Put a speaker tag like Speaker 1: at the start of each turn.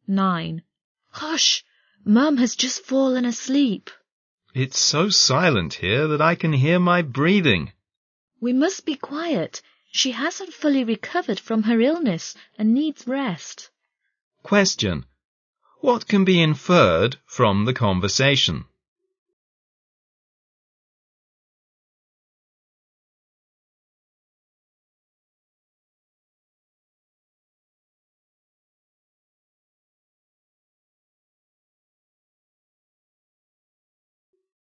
Speaker 1: 9. Hush! Mum has just fallen asleep.
Speaker 2: It's so silent here that I can hear my breathing.
Speaker 1: We must be quiet. She hasn't fully recovered from her illness and needs rest.
Speaker 2: Question. What can be inferred from the conversation?